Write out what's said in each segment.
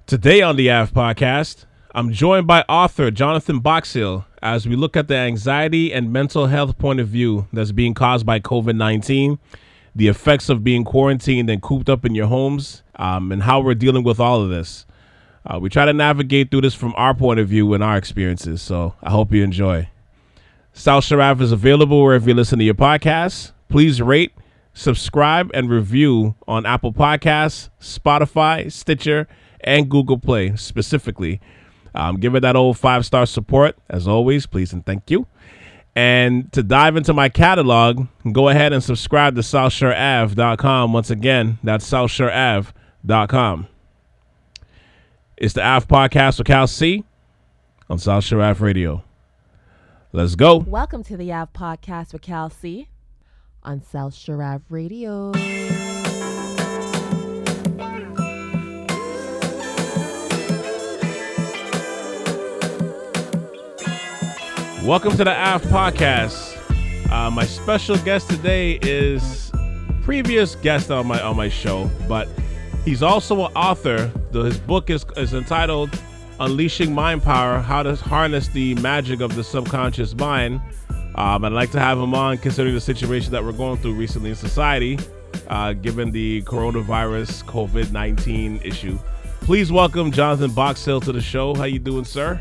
Today on the AV Podcast, I'm joined by author Jonathan Boxhill as we look at the anxiety and mental health point of view that's being caused by COVID-19, the effects of being quarantined and cooped up in your homes, and how we're dealing with all of this. We try to navigate through this from our point of view and our experiences, so I hope you enjoy. South Shore AV is available wherever you listen to your podcasts. Please rate, subscribe, and review on Apple Podcasts, Spotify, Stitcher, and Google Play specifically. Give it that old 5-star support. As always, please and thank you. And to dive into my catalog, go ahead and subscribe to SouthShoreAV.com. Once again, that's SouthShoreAV.com. It's the AV Podcast with Cal C on South Shore AV Radio. Let's go. Welcome to the AV Podcast with Cal C on South Shore AV Radio. Welcome to the AV Podcast. My special guest today is previous guest on my show, but he's also an author. His book is entitled Unleashing Mind Power: How to Harness the Magic of the Subconscious Mind. I'd like to have him on considering the situation that we're going through recently in society, given the coronavirus COVID-19 issue. Please welcome Jonathan Boxhill to the show. How you doing, sir?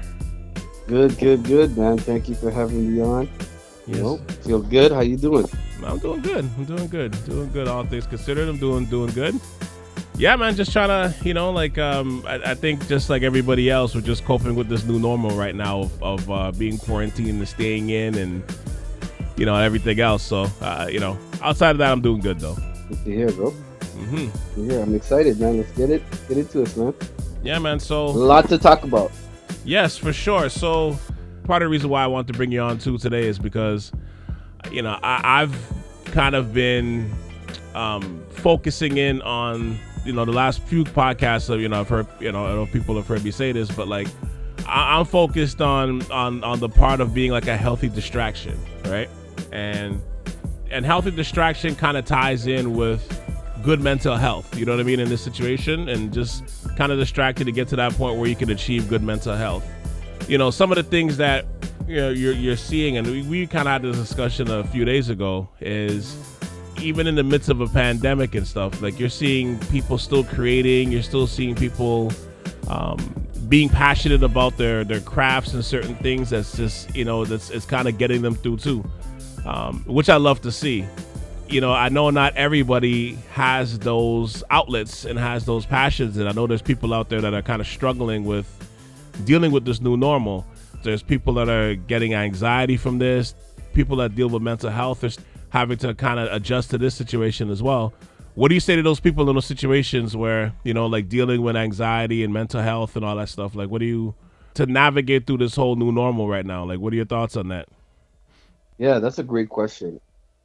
Good, man. Thank you for having me on. Yes. Feel good. How you doing? I'm doing good. All things considered, I'm doing good. Yeah, man. Just trying to, I think just like everybody else, we're just coping with this new normal right now of being quarantined and staying in and, everything else. So, outside of that, I'm doing good though. Good to hear, bro. Mm-hmm. Yeah, I'm excited, man. Let's get into it, man. Yeah, man. So a lot to talk about. Yes, for sure. So part of the reason why I want to bring you on too today is because, I've kind of been focusing in on, the last few podcasts. So, I've heard, I know people have heard me say this, but like I'm focused on the part of being like a healthy distraction, right? And healthy distraction kind of ties in with good mental health, you know what I mean, in this situation, and just kind of distracted to get to that point where you can achieve good mental health. Some of the things that you're seeing, and we kind of had this discussion a few days ago, is even in the midst of a pandemic and stuff, like you're seeing people still creating, you're still seeing people being passionate about their crafts and certain things. That's just it's kind of getting them through too, which I love to see. I know not everybody has those outlets and has those passions, and I know there's people out there that are kind of struggling with dealing with this new normal. There's people that are getting anxiety from this, people that deal with mental health are having to kind of adjust to this situation as well. What do you say to those people in those situations where, like dealing with anxiety and mental health and all that stuff? Like, to navigate through this whole new normal right now? Like, what are your thoughts on that? Yeah, that's a great question.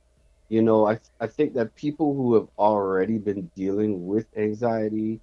I think that people who have already been dealing with anxiety,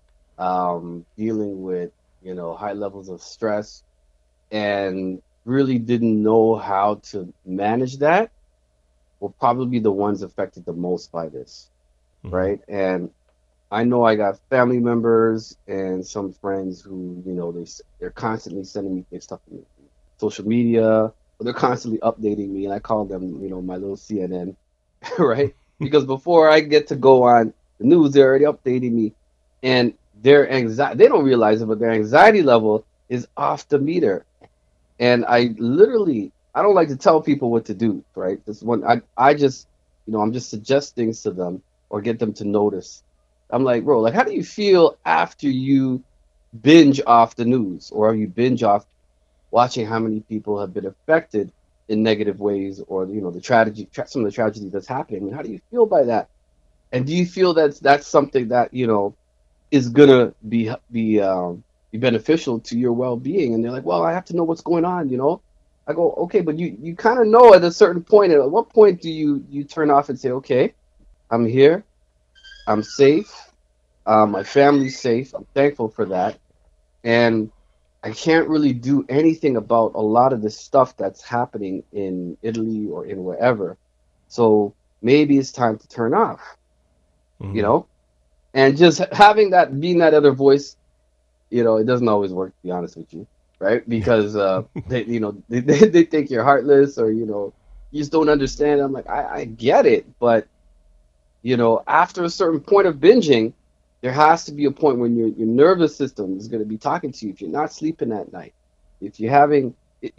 dealing with, high levels of stress, and really didn't know how to manage that will probably be the ones affected the most by this, right? And I know I got family members and some friends who, they're constantly sending me stuff on social media. They're constantly updating me, and I call them, my little CNN. Right? Because before I get to go on the news, they're already updating me, and their anxiety, they don't realize it, but their anxiety level is off the meter. And I don't like to tell people what to do, right? This one, I just, I'm just suggest things to them or get them to notice. I'm like, bro, like, how do you feel after you binge off the news, or you binge off watching how many people have been affected in negative ways, or the tragedy, some of the tragedy that's happening? And how do you feel by that? And do you feel that's something that is gonna be beneficial to your well-being? And they're like, well, I have to know what's going on. I go, okay, but you kind of know at a certain point. At what point do you turn off and say, okay, I'm here, I'm safe, my family's safe, I'm thankful for that, and I can't really do anything about a lot of the stuff that's happening in Italy or in wherever. So maybe it's time to turn off, and just having that, being that other voice it doesn't always work, to be honest with you, right? Because they think you're heartless, or you just don't understand. I'm like, I get it, but after a certain point of binging, there has to be a point when your nervous system is going to be talking to you. If you're not sleeping at night, if you're having,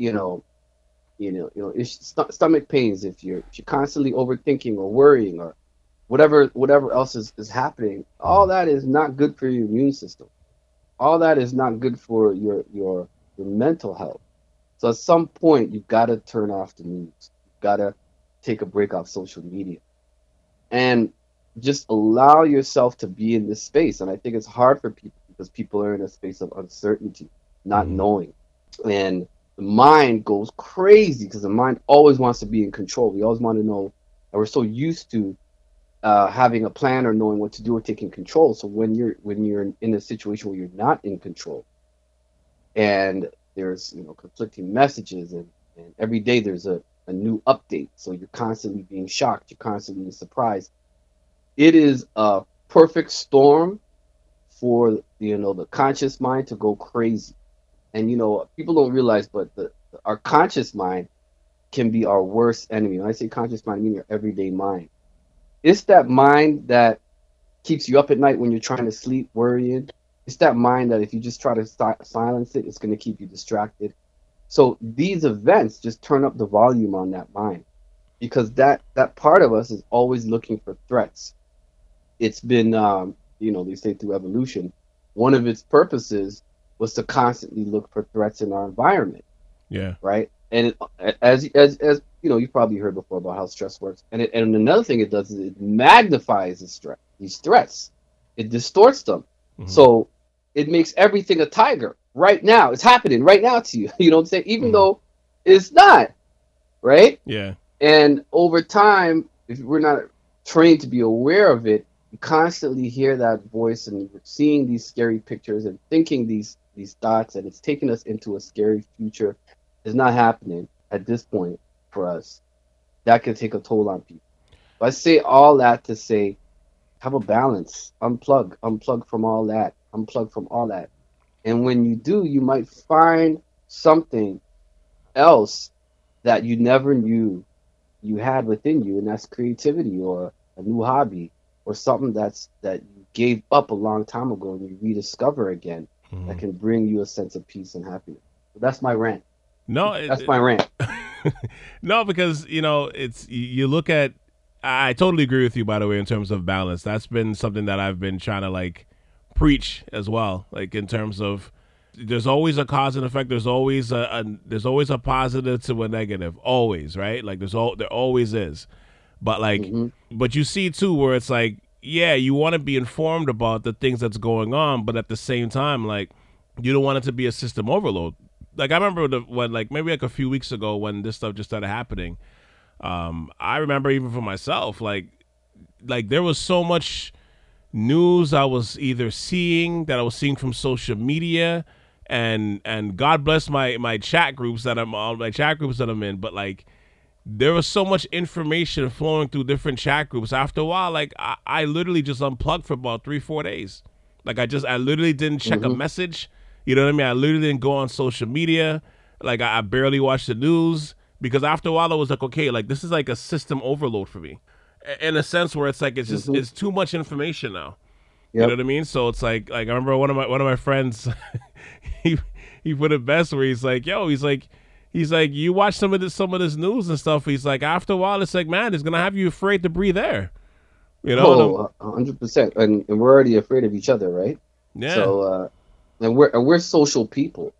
stomach pains, if you're constantly overthinking or worrying or whatever else is happening, all that is not good for your immune system. All that is not good for your mental health. So at some point, you've got to turn off the news. You've got to take a break off social media and just allow yourself to be in this space. And I think it's hard for people because people are in a space of uncertainty, not knowing. And the mind goes crazy because the mind always wants to be in control. We always want to know, and we're so used to having a plan or knowing what to do or taking control. So when you're in a situation where you're not in control, and there's conflicting messages, and every day there's a new update, so you're constantly being shocked, you're constantly being surprised. It is a perfect storm for the conscious mind to go crazy. And people don't realize, but our conscious mind can be our worst enemy. When I say conscious mind, I mean your everyday mind. It's that mind that keeps you up at night when you're trying to sleep, worrying. It's that mind that if you just try to silence it, it's going to keep you distracted. So these events just turn up the volume on that mind, because that part of us is always looking for threats. It's been, they say through evolution, one of its purposes was to constantly look for threats in our environment. Yeah. Right. And as you've probably heard before about how stress works. And another thing it does is it magnifies these threats. It distorts them. Mm-hmm. So it makes everything a tiger right now. It's happening right now to you. You know what I'm saying? Even though it's not. Right. Yeah. And over time, if we're not trained to be aware of it, you constantly hear that voice and you're seeing these scary pictures and thinking these thoughts, and it's taking us into a scary future. It's not happening at this point for us. That can take a toll on people. But I say all that to say, have a balance. Unplug from all that. Unplug from all that. And when you do, you might find something else that you never knew you had within you, and that's creativity or a new hobby or something that you gave up a long time ago and you rediscover again, that can bring you a sense of peace and happiness. So that's my rant. No, that's my rant. No, because it's you look at. I totally agree with you, by the way, in terms of balance. That's been something that I've been trying to preach as well. In terms of, there's always a cause and effect. There's always a positive to a negative. Always, right? There always is. But but you see too where it's yeah, you want to be informed about the things that's going on, but at the same time, you don't want it to be a system overload. I remember when maybe a few weeks ago when this stuff just started happening. I remember even for myself, there was so much news I was either seeing from social media, and God bless my chat groups that I'm in, but there was so much information flowing through different chat groups. After a while, I literally just unplugged for about 3-4 days. I literally didn't check a message. You know what I mean? I literally didn't go on social media. I barely watched the news, because after a while I was okay, this is a system overload for me, in a sense where it's it's just it's too much information now. Yep. You know what I mean? So it's I remember one of my friends, he put it best where he's you watch some of this news and stuff. He's after a while, it's man, it's gonna have you afraid to breathe air. 100%. And we're already afraid of each other, right? Yeah. So and we're social people.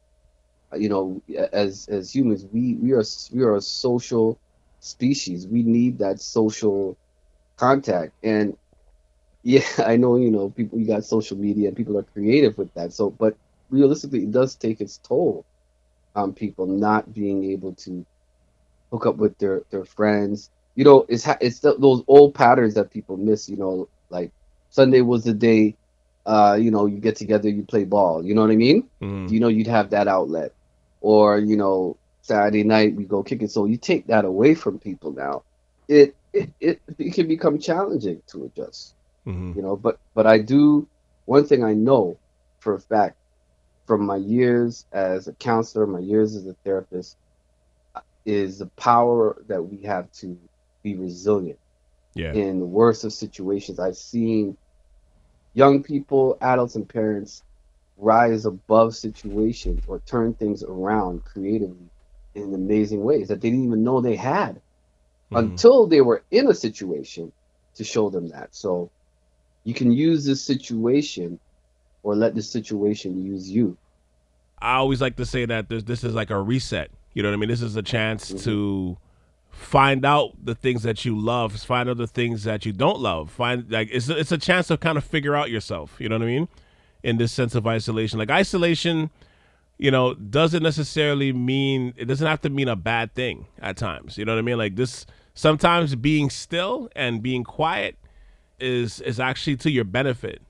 As humans, we are a social species. We need that social contact. And yeah, I know people. You got social media and people are creative with that. So, but realistically, it does take its toll on people not being able to hook up with their friends. It's those old patterns that people miss. Sunday was the day, you get together, you play ball. You know what I mean? You'd have that outlet, or Saturday night we go kick it. So you take that away from people now. It can become challenging to adjust. But I do. One thing I know for a fact from my years as a counselor, my years as a therapist, is the power that we have to be resilient in the worst of situations. I've seen young people, adults, and parents rise above situations or turn things around creatively in amazing ways that they didn't even know they had until they were in a situation to show them that. So you can use this situation or let this situation use you. I always like to say that this is like a reset. You know what I mean? This is a chance to find out the things that you love, find out the things that you don't love. It's a chance to kind of figure out yourself. You know what I mean? In this sense of isolation, like isolation, doesn't necessarily mean, it doesn't have to mean a bad thing at times. You know what I mean? Like this, sometimes being still and being quiet is actually to your benefit.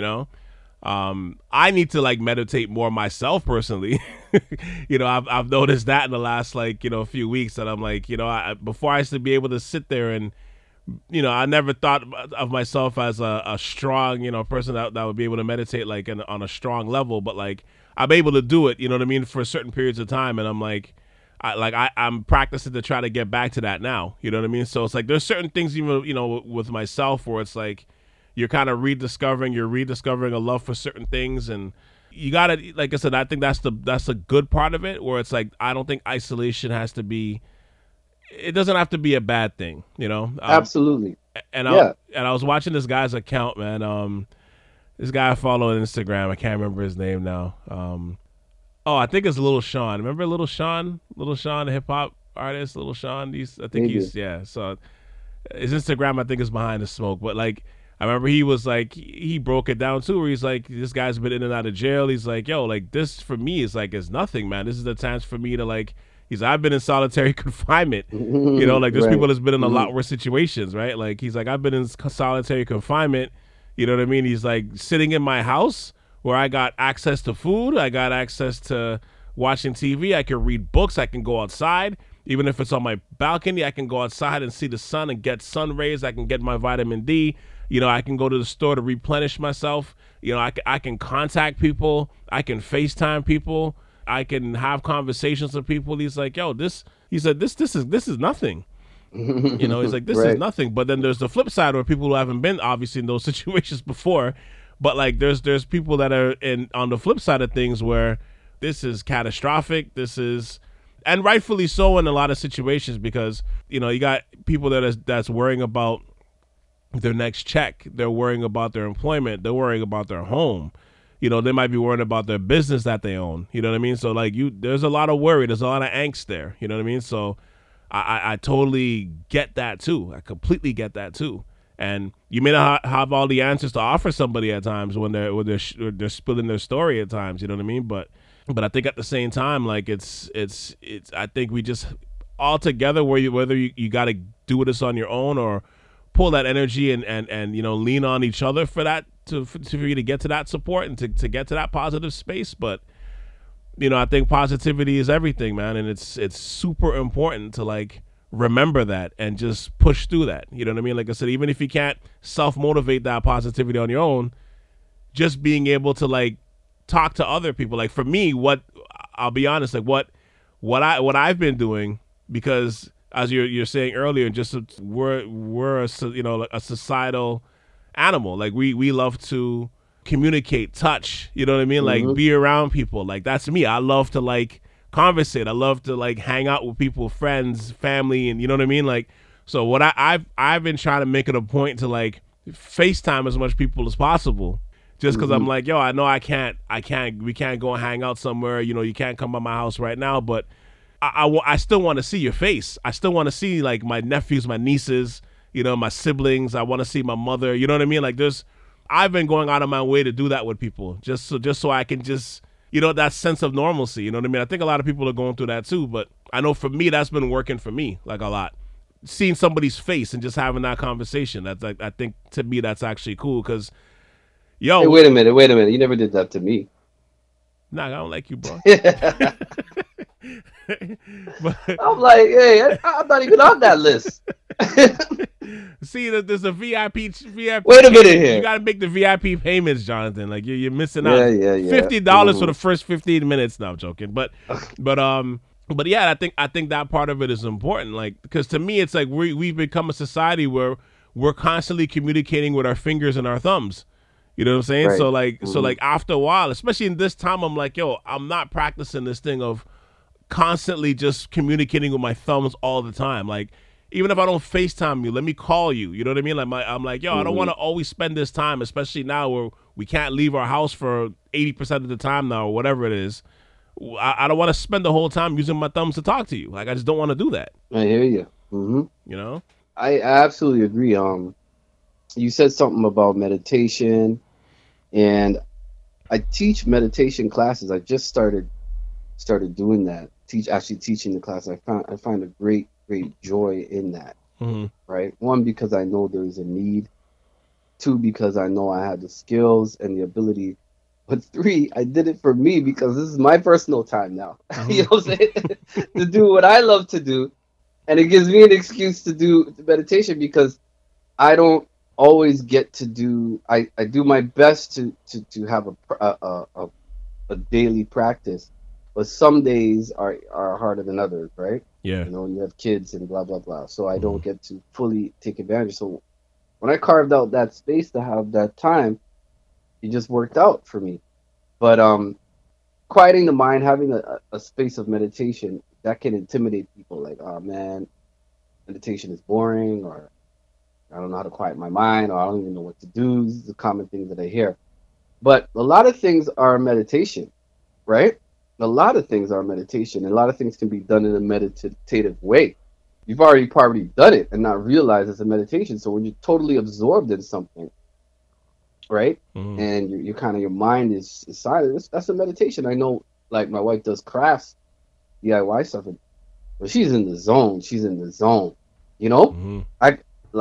I need to like meditate more myself personally. I've noticed that in the last few weeks that I'm like, before I used to be able to sit there and, I never thought of myself as a strong, person that would be able to meditate like on a strong level, but like I'm able to do it, you know what I mean, for certain periods of time. And I'm like, I'm practicing to try to get back to that now. You know what I mean? So it's like, there's certain things even, with myself where it's like, you're kind of rediscovering a love for certain things. And you got to, like I said, I think that's the good part of it, where it's like, I don't think isolation it doesn't have to be a bad thing, Absolutely. And I was watching this guy's account, man. This guy I follow on Instagram. I can't remember his name now. I think it's Lil Sean. Remember Lil Sean? Lil Sean, the hip hop artist, Lil Sean. So his Instagram, I think, is Behind the Smoke. But like, I remember he was like, he broke it down too, where he's like, this guy's been in and out of jail. He's like, yo, like this for me is like, it's nothing, man. This is the chance for me to like, I've been in solitary confinement. Like there's people that's been in a lot worse situations, right? Like he's like, I've been in solitary confinement. You know what I mean? He's like sitting in my house where I got access to food. I got access to watching TV. I can read books. I can go outside. Even if it's on my balcony, I can go outside and see the sun and get sun rays. I can get my vitamin D. I can go to the store to replenish myself. I can contact people. I can FaceTime people. I can have conversations with people. He's like, yo, this is nothing. He's like, this is nothing. But then there's the flip side where people who haven't been obviously in those situations before, but like there's people that are on the flip side of things where this is catastrophic. And rightfully so in a lot of situations, because, you got people that's worrying about their next check. They're worrying about their employment. They're worrying about their home. They might be worrying about their business that they own. You know what I mean? So like there's a lot of worry. There's a lot of angst there. You know what I mean? So I totally get that too. I completely get that too. And you may not have all the answers to offer somebody at times when they're spilling their story at times. You know what I mean? But I think at the same time, like it's I think we just all together, whether you got to do this on your own or pull that energy and lean on each other for that, for you to get to that support and to get to that positive space. But I think positivity is everything, man, and it's super important to like remember that and just push through that. You know what I mean? Like I said, even if you can't self-motivate that positivity on your own, just being able to like talk to other people. Like for me, I'll be honest, like what I've been doing, because as you're saying earlier, just we're a societal animal. Like we love to communicate, touch, you know what I mean? Like be around people. Like that's me. I love to like conversate. I love to like hang out with people, friends, family, and you know what I mean? Like, so what I've been trying to make it a point to like FaceTime as much people as possible, just because I'm like, yo, I know we can't go and hang out somewhere. You can't come by my house right now, but I still want to see your face. I still want to see like my nephews, my nieces, my siblings. I want to see my mother. You know what I mean? Like I've been going out of my way to do that with people, just so I can just, that sense of normalcy. You know what I mean? I think a lot of people are going through that too, but I know for me, that's been working for me like a lot. Seeing somebody's face and just having that conversation. That's like, I think to me, that's actually cool. Cause yo, hey, wait a minute. You never did that to me. Nah, I don't like you, bro. But I'm like, hey, I'm not even on that list. See, there's a VIP. Wait a minute payment. here. You got to make the VIP payments, Jonathan. Like you're missing out. Yeah. $50 for the first 15 minutes. No, I'm joking. But yeah, I think that part of it is important. Like, because to me, it's like we've become a society where we're constantly communicating with our fingers and our thumbs. You know what I'm saying? Right. So like after a while, especially in this time, I'm like, yo, I'm not practicing this thing of constantly just communicating with my thumbs all the time. Like, even if I don't FaceTime you, let me call you. You know what I mean? Like I'm like, yo, I don't want to always spend this time, especially now where we can't leave our house for 80% of the time now or whatever it is. I don't want to spend the whole time using my thumbs to talk to you. Like, I just don't want to do that. I hear you. You know? I absolutely agree. You said something about meditation, and I teach meditation classes. I just started doing that. Teaching the class. I find a great joy in that. Right. One, because I know there's a need. Two, because I know I have the skills and the ability. But three, I did it for me because this is my personal time now. You know what I'm saying? To do what I love to do. And it gives me an excuse to do meditation because I don't always get to do. I do my best to have a daily practice, but some days are harder than others, right? Yeah. You know, you have kids and blah blah blah. So I don't get to fully take advantage. So when I carved out that space to have that time, it just worked out for me. But quieting the mind, having a space of meditation, that can intimidate people. Like, oh man, meditation is boring, or I don't know how to quiet my mind, or I don't even know what to do. These are the common things that I hear. But a lot of things are meditation, right? A lot of things are meditation, and a lot of things can be done in a meditative way. You've probably done it and not realized it's a meditation. So when you're totally absorbed in something, right, and you kind of, your mind is silent, that's a meditation. I know, like, my wife does crafts, DIY stuff, but she's in the zone. You know, I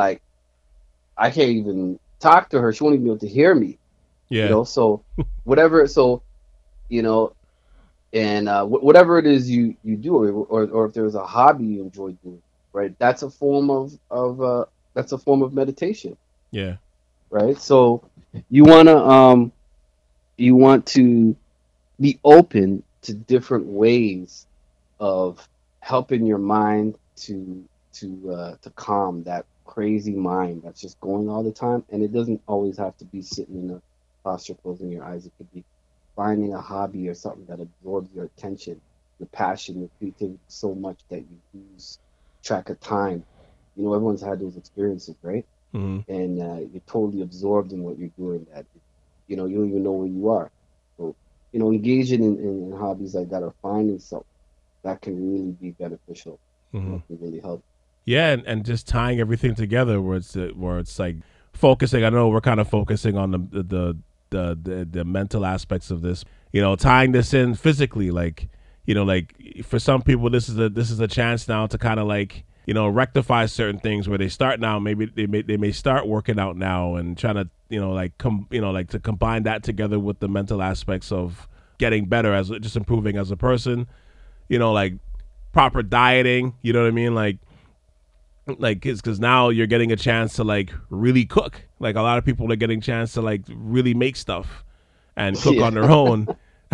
can't even talk to her. She won't even be able to hear me. Yeah. You know, so whatever. So, you know, and whatever it is you do, or if there's a hobby you enjoy doing, right? That's a form of meditation. Yeah. Right. So you want to be open to different ways of helping your mind to calm that crazy mind that's just going all the time. And it doesn't always have to be sitting in a posture, closing your eyes. It could be finding a hobby or something that absorbs your attention, your passion, your creativity so much that you lose track of time. You know, everyone's had those experiences, right? And you're totally absorbed in what you're doing, that, you know, you don't even know where you are. So, you know, engaging in hobbies like that, or finding something that can really be beneficial, can really help. Yeah, and just tying everything together, where it's like focusing. I know we're kind of focusing on the mental aspects of this. You know, tying this in physically, like, you know, like for some people, this is a chance now to kind of, like, you know, rectify certain things where they start now. Maybe they may start working out now and trying to, you know, like to combine that together with the mental aspects of getting better, as just improving as a person. You know, like proper dieting. You know what I mean? Like because now you're getting a chance to, like, really cook. Like, a lot of people are getting a chance to, like, really make stuff and cook on their own.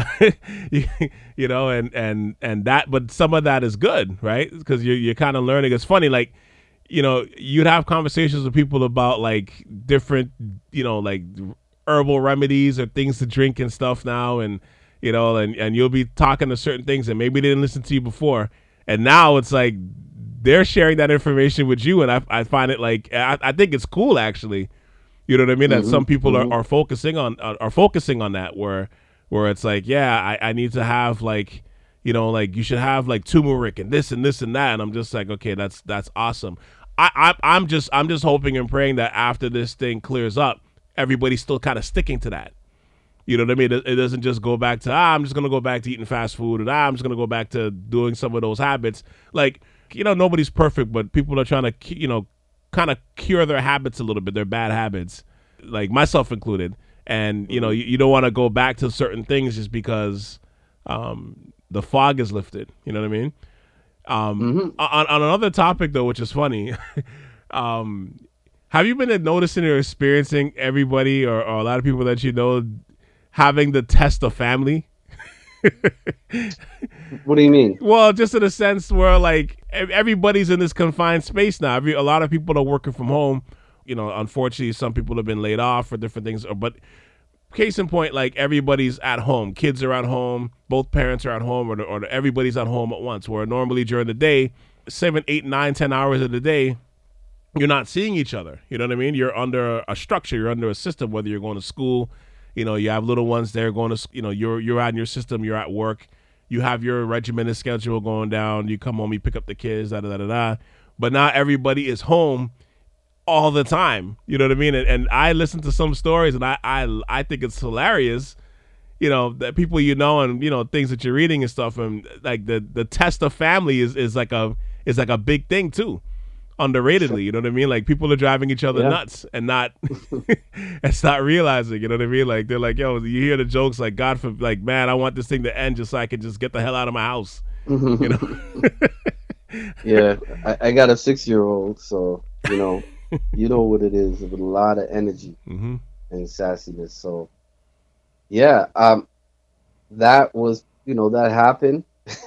You know, and that, but some of that is good, right? Because you're kind of learning. It's funny, like, you know, you'd have conversations with people about, like, different, you know, like herbal remedies or things to drink and stuff now, and, you know, and you'll be talking to certain things and maybe they didn't listen to you before, and now it's like they're sharing that information with you, and I find it, like, I think it's cool, actually. You know what I mean? That some people are focusing on that, where it's like, yeah, I need to have, like, you know, like, you should have, like, turmeric and this and this and that, and I'm just like, okay, that's awesome. I'm just hoping and praying that after this thing clears up, everybody's still kind of sticking to that. You know what I mean? It doesn't just go back to, I'm just gonna go back to eating fast food, and I'm just gonna go back to doing some of those habits. Like, you know, nobody's perfect, but people are trying to, you know, kind of cure their habits a little bit, their bad habits, like myself included. And, you know, you don't want to go back to certain things just because the fog is lifted. You know what I mean? On another topic, though, which is funny, Have you been noticing or experiencing everybody or a lot of people that you know having the test of family? What do you mean? Well, just in a sense where like everybody's in this confined space now. A lot of people are working from home. You know, unfortunately, some people have been laid off for different things. But case in point, like everybody's at home. Kids are at home. Both parents are at home, or everybody's at home at once. Where normally during the day, 7, 8, 9, 10 hours of the day, you're not seeing each other. You know what I mean? You're under a structure. You're under a system. Whether you're going to school, you know, you have little ones there going to, you know, you're out in your system. You're at work. You have your regimented schedule going down. You come home, you pick up the kids, da da da da. But not everybody is home all the time. You know what I mean? And I listen to some stories, and I think it's hilarious. You know, that people you know, and you know things that you're reading and stuff, and like the test of family is like a big thing too. Underratedly, you know what I mean? Like people are driving each other nuts and not it's not realizing, you know what I mean? Like they're like, yo, you hear the jokes like God for like, man, I want this thing to end just so I can just get the hell out of my house. You know? Yeah. I got a 6-year-old, so you know what it is with a lot of energy and sassiness. So yeah, that was that happened.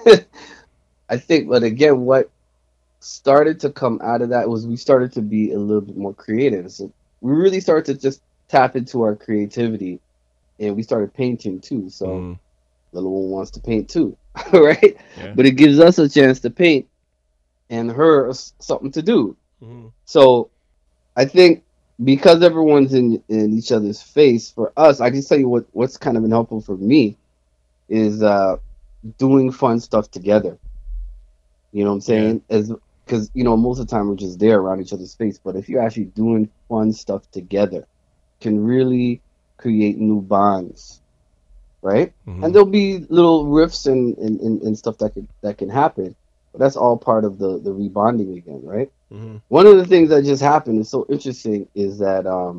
I think, but again, what started to come out of that was we started to be a little bit more creative. So we really started to just tap into our creativity, and we started painting too. So little one wants to paint too, right? Yeah. But it gives us a chance to paint and her something to do. So I think because everyone's in each other's face, for us, I can tell you what's kind of been helpful for me is doing fun stuff together. You know what I'm saying? Because most of the time we're just there around each other's face. But if you're actually doing fun stuff together, can really create new bonds, right? And there'll be little rifts and stuff that can happen. But that's all part of the rebonding again, right? One of the things that just happened is so interesting is that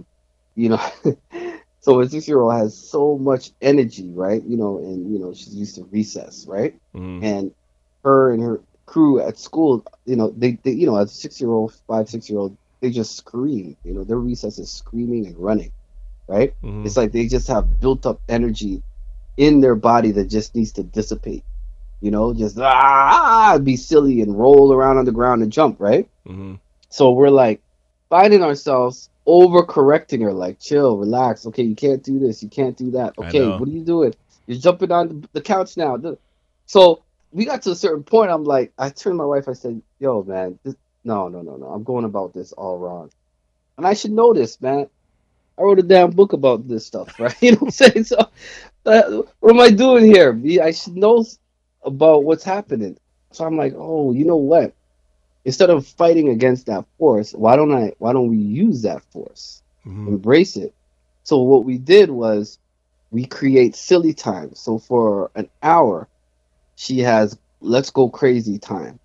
so a 6-year-old has so much energy, right? And she's used to recess, right? And her and her crew at school, they as a 6-year-old, 5, 6-year-old, they just scream. Their recess is screaming and running, right? It's like they just have built up energy in their body that just needs to dissipate. Just be silly and roll around on the ground and jump, right? So we're like finding ourselves overcorrecting her, like, chill, relax. Okay, you can't do this, you can't do that. Okay, what are you doing? You're jumping on the couch now. So we got to a certain point. I'm like, I turned to my wife. I said, "Yo, man, no. I'm going about this all wrong, and I should know this, man. I wrote a damn book about this stuff, right? You know what I'm saying? So, what am I doing here? I should know about what's happening." So I'm like, "Oh, you know what? Instead of fighting against that force, why don't we use that force, embrace it?" So what we did was we create silly time. So for an hour, she has let's go crazy time,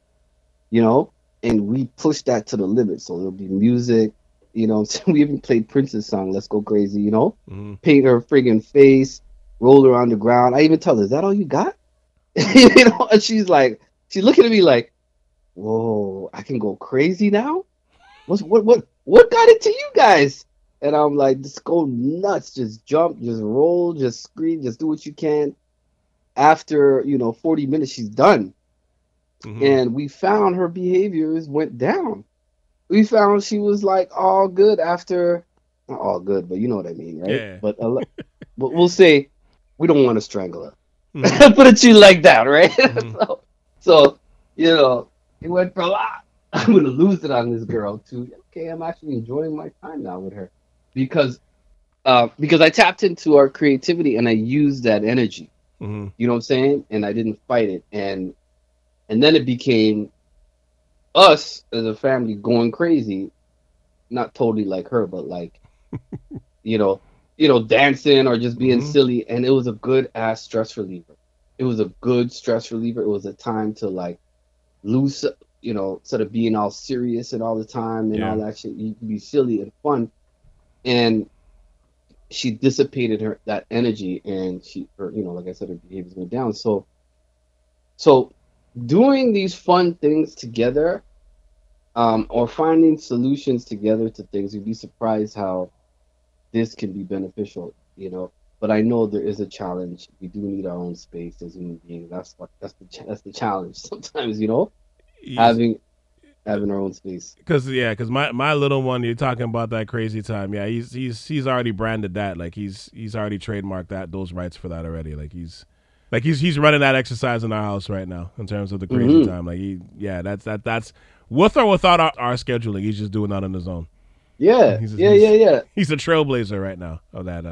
and we push that to the limit. So there'll be music, we even played Prince's song, Let's Go Crazy, paint her friggin' face, roll her on the ground. I even tell her, is that all you got? And she's looking at me like, whoa, I can go crazy now? What got into you guys? And I'm like, just go nuts, just jump, just roll, just scream, just do what you can. After 40 minutes, she's done. And we found her behaviors went down. We found she was like all good after, not all good, but you know what I mean, right? Yeah. But we'll say we don't want to strangle her. Put it to you like that, right? So it went from I'm gonna lose it on this girl to okay, I'm actually enjoying my time now with her because I tapped into our creativity and I used that energy. You know what I'm saying? And I didn't fight it. And then it became us as a family going crazy, not totally like her, but like, dancing or just being silly. And it was a good ass stress reliever. It was a good stress reliever. It was a time to like lose, instead of being all serious and all the time and all that shit, you can be silly and fun. And she dissipated that energy, and like I said, her behaviors went down. So doing these fun things together or finding solutions together to things. You'd be surprised how this can be beneficial, But I know there is a challenge. We do need our own space as human beings. That's the challenge sometimes, He's having having our own space. because my little one, you're talking about that crazy time. Yeah, he's already branded that. Like he's already trademarked those rights for that already. He's running that exercise in our house right now in terms of the crazy time. That's with or without our scheduling. He's just doing that on his own. Yeah, He's yeah. He's a trailblazer right now of that.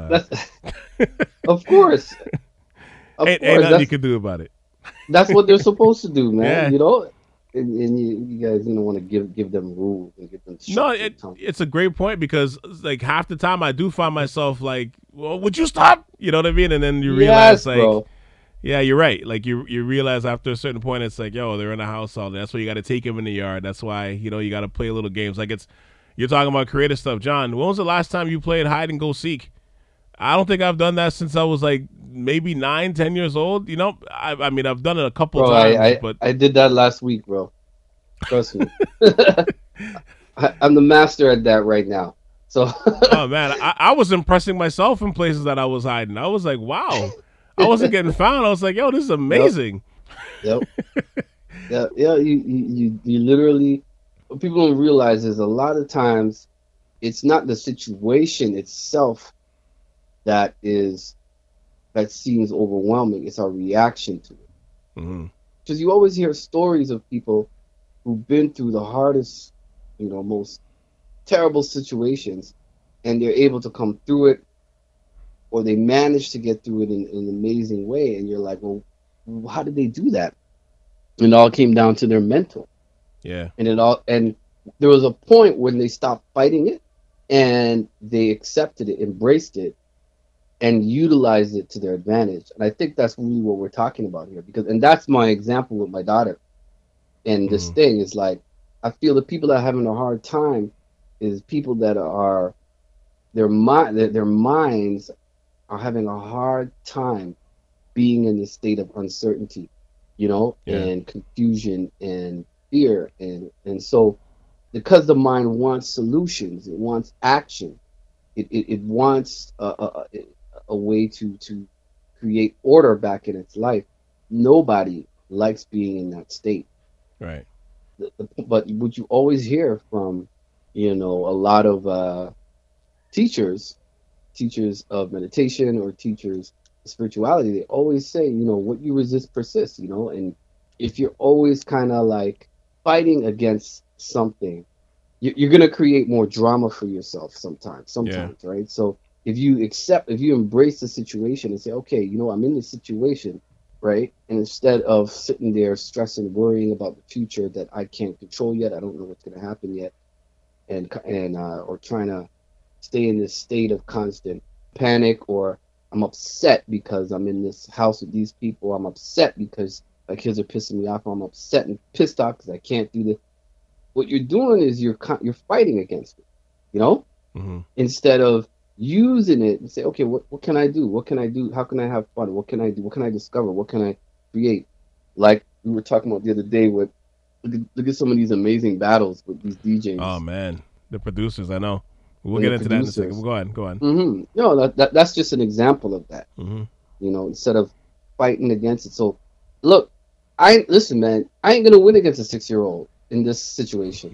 Of course, ain't nothing you can do about it. That's what they're supposed to do, man. Yeah. And you guys, want to give them rules and give them No, structure. it's a great point because like half the time I do find myself like, well, would you stop? You know what I mean? And then you realize bro. yeah, you're right. Like you realize after a certain point, it's like, yo, they're in the house all day. That's why you got to take them in the yard. That's why you got to play little games. Like you're talking about creative stuff, John. When was the last time you played hide and go seek? I don't think I've done that since I was like maybe 9, 10 years old. I mean, I've done it a couple times, but I did that last week, bro. Trust me. I'm the master at that right now. So oh man, I was impressing myself in places that I was hiding. I was like, wow, I wasn't getting found. I was like, yo, this is amazing. Yep. Yeah. You literally. What people don't realize is a lot of times it's not the situation itself that seems overwhelming. It's our reaction to it. Because you always hear stories of people who've been through the hardest, most terrible situations, and they're able to come through it, or they manage to get through it in an amazing way. And you're like, well, how did they do that? And it all came down to their mental. Yeah. And there was a point when they stopped fighting it and they accepted it, embraced it, and utilized it to their advantage. And I think that's really what we're talking about here, and that's my example with my daughter. And this thing is like, I feel the people that are having a hard time is people that are their minds are having a hard time being in this state of uncertainty, and confusion and fear, and so because the mind wants solutions, it wants action, it wants a way to create order back in its life. Nobody likes being in that state, right? But what you always hear from a lot of teachers of meditation or teachers of spirituality, they always say, what you resist persists, and if you're always kind of like fighting against something, you're going to create more drama for yourself sometimes, right? So if you embrace the situation and say, okay, I'm in this situation, right? And instead of sitting there stressing, worrying about the future that I can't control yet, I don't know what's going to happen yet, and or trying to stay in this state of constant panic, or I'm upset because I'm in this house with these people, I'm upset because my kids are pissing me off, I'm upset and pissed off because I can't do this. What you're doing is you're fighting against it, instead of using it and say, okay, what can I do? What can I do? How can I have fun? What can I do? What can I discover? What can I create? Like we were talking about the other day with, look at some of these amazing battles with these DJs. Oh man, the producers, I know. We'll get into that in a second. Go on. No, that's just an example of that. Instead of fighting against it. So look, listen, man, I ain't gonna win against a 6-year-old in this situation.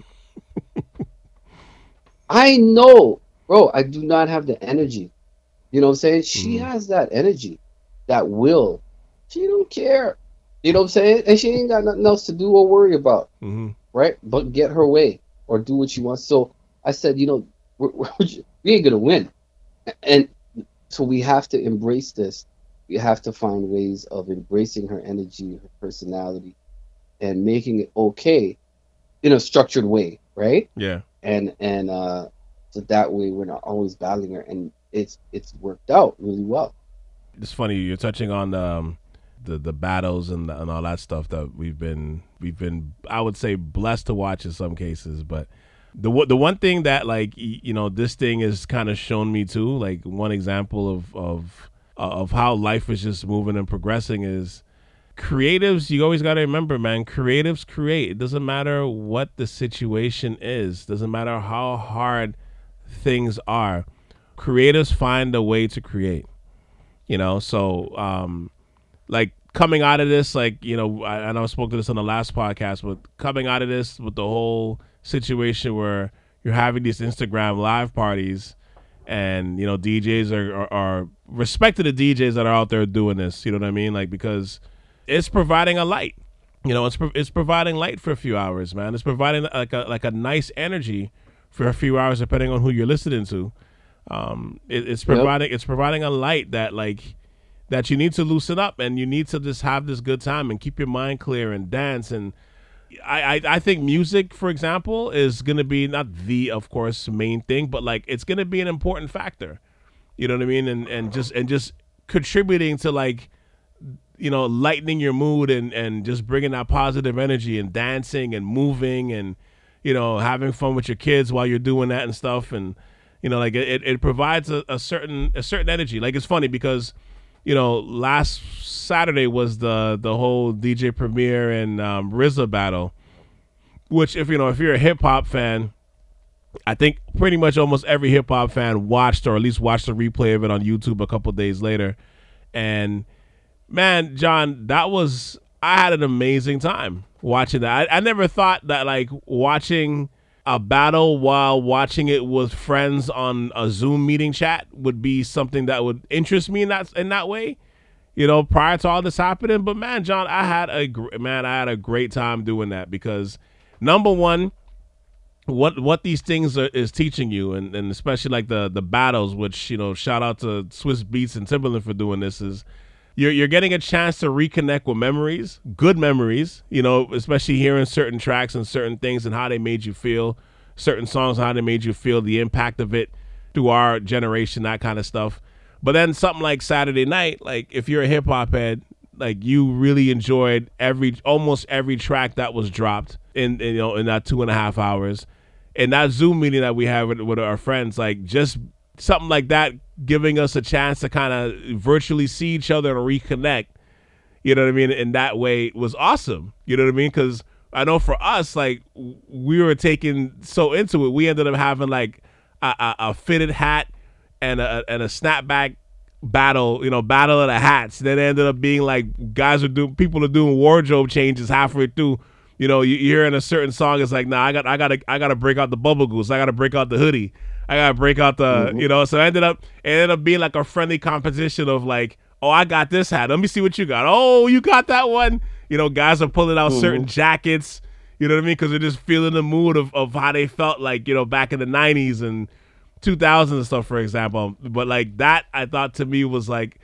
I know, bro, I do not have the energy. You know what I'm saying? She has that energy, that will. She don't care. You know what I'm saying? And she ain't got nothing else to do or worry about, right? But get her way or do what she wants. So I said, we ain't gonna win, and so we have to embrace this. We have to find ways of embracing her energy, her personality, and making it okay in a structured way, right? Yeah. And so that way we're not always battling her, and it's worked out really well. It's funny you're touching on the battles and all that stuff that we've been I would say blessed to watch in some cases, but the one thing that this thing has kind of shown me too, like one example of how life is just moving and progressing is creatives, you always got to remember, man, creatives create. It doesn't matter what the situation is. Doesn't matter how hard things are. Creatives find a way to create, so like coming out of this, like, I know I spoke to this on the last podcast, but coming out of this with the whole situation where you're having these Instagram live parties and, DJs are respect to the DJs that are out there doing this, you know what I mean? Like, because it's providing a light, it's providing light for a few hours, man. It's providing like a nice energy for a few hours, depending on who you're listening to. It's providing a light that you need to loosen up, and you need to just have this good time and keep your mind clear and dance. And I think music, for example, is going to be not the, of course, main thing, but like it's going to be an important factor. You know what I mean? And just contributing to lightening your mood and just bringing that positive energy and dancing and moving and, having fun with your kids while you're doing that and stuff. And, it provides a certain energy. Like, it's funny because, last Saturday was the whole DJ Premier and RZA battle, which if you're a hip hop fan, I think pretty much almost every hip hop fan watched, or at least watched a replay of it on YouTube a couple days later. And man, John, I had an amazing time watching that. I never thought that like watching a battle while watching it with friends on a Zoom meeting chat would be something that would interest me in that way, prior to all this happening. But man, John, I had a great time doing that because, number one, what these things is teaching you, and especially like the battles, which, shout out to Swiss Beats and Timberland for doing this, is you're getting a chance to reconnect with memories, good memories, especially hearing certain tracks and certain things and how they made you feel, certain songs, how they made you feel, the impact of it through our generation, that kind of stuff. But then something like Saturday night, like if you're a hip hop head, like you really enjoyed almost every track that was dropped in that 2.5 hours. And that Zoom meeting that we have with our friends, like just something like that, giving us a chance to kind of virtually see each other and reconnect, you know what I mean, in that way was awesome. You know what I mean? Because I know for us, like, we were taken so into it, we ended up having like a fitted hat and a snapback battle of the hats. Then it ended up being like people are doing wardrobe changes halfway through. You're hearing a certain song, it's like, nah, I gotta break out the bubble goose, I gotta break out the hoodie, I gotta break out the so it ended up being like a friendly competition of like, oh, I got this hat, let me see what you got. Oh, you got that one. Guys are pulling out certain jackets, you know what I mean, because they're just feeling the mood of how they felt like, back in the 90s and 2000s and stuff, for example. But like that, I thought, to me, was like,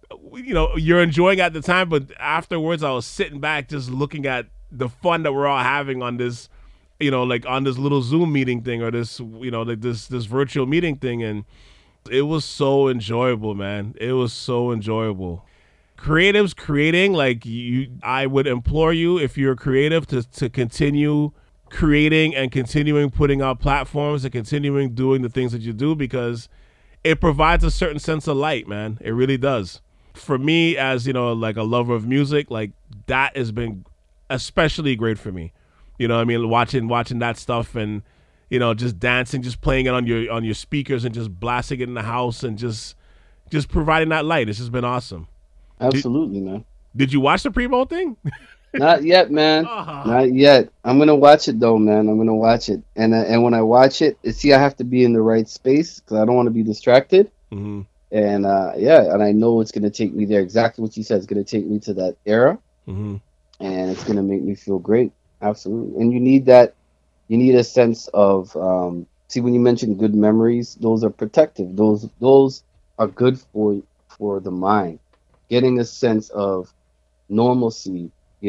you're enjoying at the time, but afterwards I was sitting back just looking at the fun that we're all having on this, like on this little Zoom meeting thing, or this, like this virtual meeting thing. And it was so enjoyable, man. It was so enjoyable. Creatives creating, like, I would implore you, if you're creative, to continue creating and continuing putting out platforms and continuing doing the things that you do, because it provides a certain sense of light, man. It really does. For me, as like a lover of music, like that has been especially great for me. I mean, watching that stuff and just dancing, just playing it on your speakers and just blasting it in the house and just providing that light. It's just been awesome. Absolutely, man. Did you watch the Primo thing? Not yet, man. Not yet. I'm gonna watch it though, man. I'm gonna watch it, and when I watch it, I have to be in the right space because I don't want to be distracted. Mm-hmm. And and I know it's gonna take me there. Exactly what you said. It's gonna take me to that era, and it's gonna make me feel great. Absolutely. And you need that. You need a sense of see, when you mention good memories, those are protective. Those are good for the mind. Getting a sense of normalcy,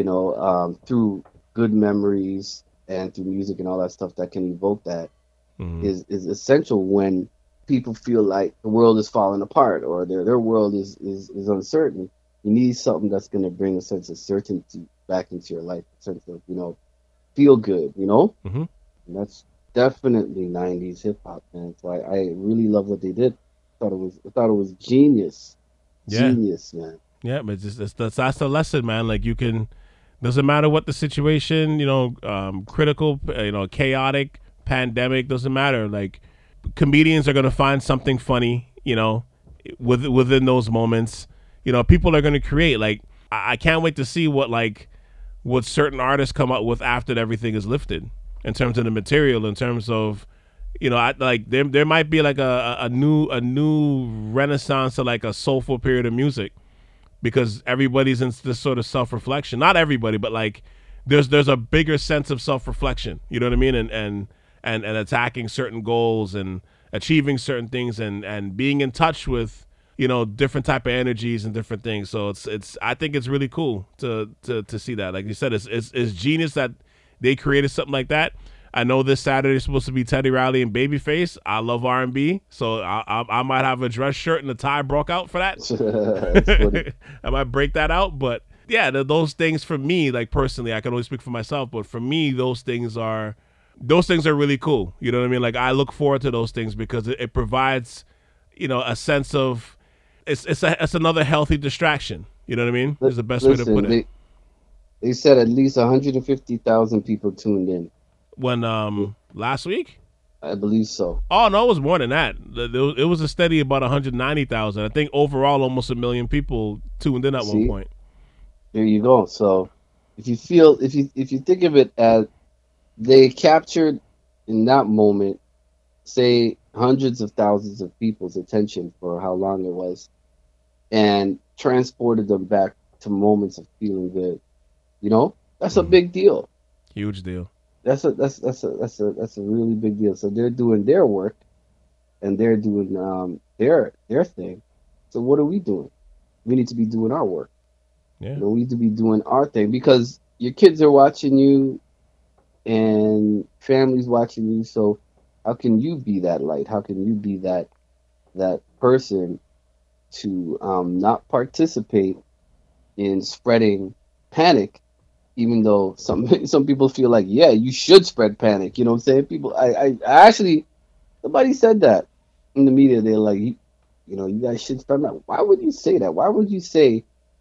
through good memories and through music and all that stuff that can evoke that is essential when people feel like the world is falling apart or their world is uncertain. You need something that's going to bring a sense of certainty back into your life, a sense of, feel good, And that's definitely 90s hip hop, man. So I really love what they did. I thought it was genius. Yeah. Genius, man. Yeah, but that's the lesson, man. Like, you can, doesn't matter what the situation, critical, chaotic, pandemic, doesn't matter. Like, comedians are gonna find something funny, within those moments. People are gonna create. Like, I can't wait to see what certain artists come up with after everything is lifted, in terms of the material, in terms of, there might be like a new renaissance of like a soulful period of music, because everybody's in this sort of self-reflection. Not everybody, but like there's a bigger sense of self-reflection. You know what I mean? And attacking certain goals and achieving certain things and being in touch with, different type of energies and different things. So I think it's really cool to see that. Like you said, it's genius that they created something like that. I know this Saturday is supposed to be Teddy Riley and Babyface. I love R&B, so I might have a dress shirt and a tie broke out for that. I might break that out, but yeah, those things for me, like personally, I can only speak for myself, but for me, those things are really cool. You know what I mean? Like, I look forward to those things because it provides, a sense of it's another healthy distraction. You know what I mean? Is the best way to put it. They said at least 150,000 people tuned in. When last week? I believe so. Oh no, it was more than that. It was a steady about 190,000. I think overall almost 1 million people tuned in at one point. There you go. So if you think of it as they captured in that moment, say, hundreds of thousands of people's attention for how long it was, and transported them back to moments of feeling good, that's a big deal. Huge deal. That's a really big deal. So they're doing their work, and they're doing their thing. So what are we doing? We need to be doing our work. Yeah. We need to be doing our thing, because your kids are watching you, and families watching you. So how can you be that light? How can you be that person to not participate in spreading panic? Even though some people feel like, yeah, you should spread panic. You know what I'm saying? People, I actually, somebody said that in the media. They're like, you guys should spread panic. Why would you say that? Why would you say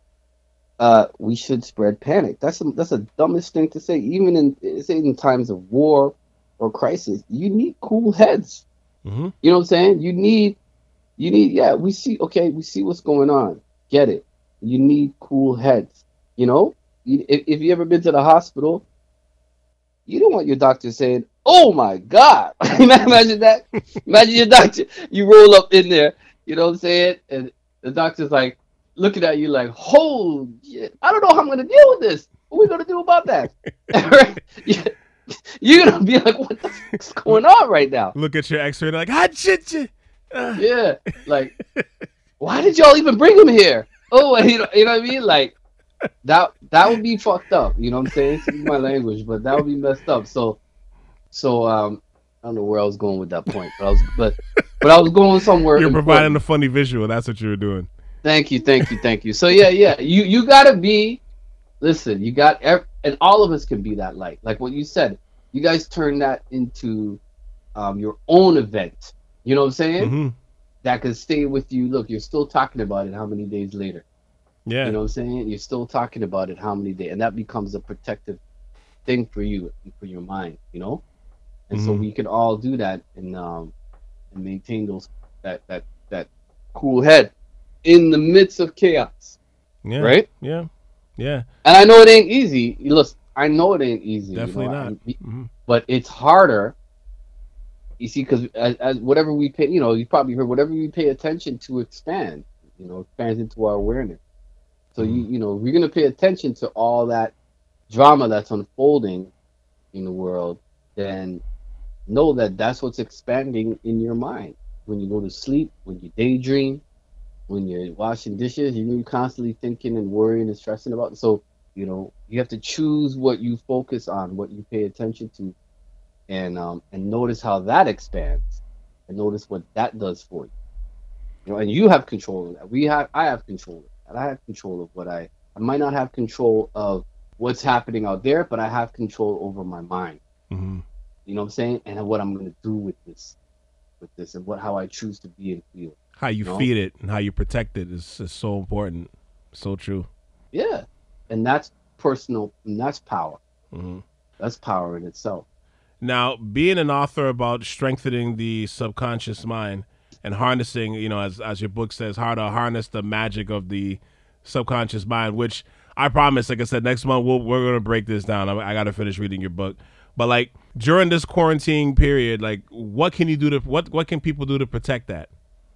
we should spread panic? That's the dumbest thing to say. Even in times of war or crisis, you need cool heads. Mm-hmm. You know what I'm saying? You need. Yeah, we see what's going on. Get it? You need cool heads. If you ever been to the hospital, you don't want your doctor saying, "Oh my God!" Imagine that. Imagine your doctor. You roll up in there, you know what I'm saying, and the doctor's like looking at you like, "Holy shit! I don't know how I'm gonna deal with this. What are we gonna do about that?" You're gonna be like, "What the fuck's going on right now?" Look at your X-ray, like, "Ah, shit." Yeah, like, why did y'all even bring him here? Oh, you know what I mean, like. That would be fucked up, you know what I'm saying? Excuse my language, but that would be messed up. So I don't know where I was going with that point, but I was going somewhere. You're providing a funny visual. That's what you were doing. Thank you. So yeah, you gotta be. Listen, you got, and all of us can be that light. Like what you said, you guys turn that into your own event. You know what I'm saying? Mm-hmm. That could stay with you. Look, you're still talking about it. How many days later? Yeah. You know what I'm saying? You're still talking about it how many days, and that becomes a protective thing for you, for your mind, And so we can all do that and maintain that cool head in the midst of chaos. Yeah. Right? Yeah. Yeah. And I know it ain't easy. Listen, I know it ain't easy. Definitely not. But it's harder. You see, because as whatever we pay, you probably heard, whatever we pay attention to expands into our awareness. So we're gonna pay attention to all that drama that's unfolding in the world, then know that that's what's expanding in your mind. When you go to sleep, when you daydream, when you're washing dishes, you're constantly thinking and worrying and stressing about it. So you have to choose what you focus on, what you pay attention to, and notice how that expands, and notice what that does for you. And you have control of that. I have control of it. And I have control of what I might not have control of what's happening out there, but I have control over my mind. Mm-hmm. You know what I'm saying? And what I'm going to do with this, and how I choose to be and feel. How you feed it and how you protect it is so important. So true. Yeah. And that's personal, and that's power. Hmm. That's power in itself. Now, being an author about strengthening the subconscious mind and harnessing, as your book says, how to harness the magic of the subconscious mind, which I promise, like I said, next month we're going to break this down. I got to finish reading your book. But like during this quarantine period, like what can you do what can people do to protect that?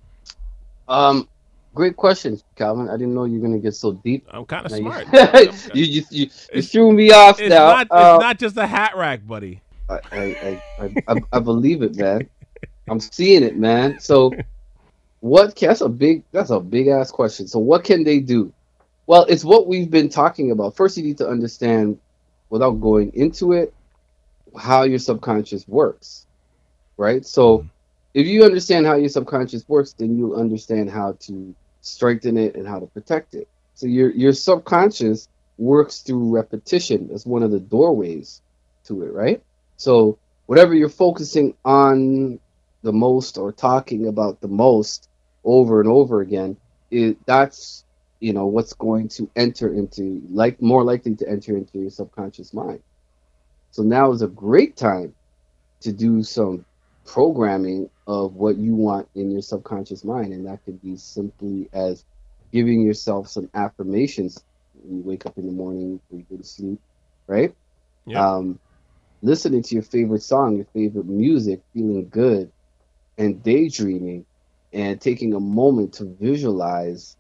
Great question, Calvin. I didn't know you were gonna get so deep. I'm kind of Now smart. you threw me off It's now. it's not just a hat rack, buddy. I believe it, man. I'm seeing it, man. So that's a big ass question. So what can they do? Well, it's what we've been talking about. First, you need to understand, without going into it, how your subconscious works, right? So if you understand how your subconscious works, then you'll understand how to strengthen it and how to protect it. So your subconscious works through repetition. That's one of the doorways to it, right? So whatever you're focusing on the most or talking about the most over and over again, that's what's going to enter into, more likely to enter into your subconscious mind. So now is a great time to do some programming of what you want in your subconscious mind, and that could be simply as giving yourself some affirmations when you wake up in the morning before you go to sleep, right? Yeah. Listening to your favorite song, your favorite music, feeling good, and daydreaming, and taking a moment to visualize,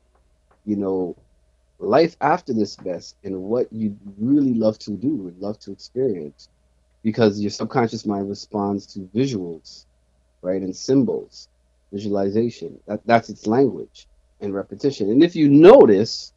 life after this mess and what you really love to do, would love to experience, because your subconscious mind responds to visuals, right, and symbols, visualization. That's its language, and repetition. And if you notice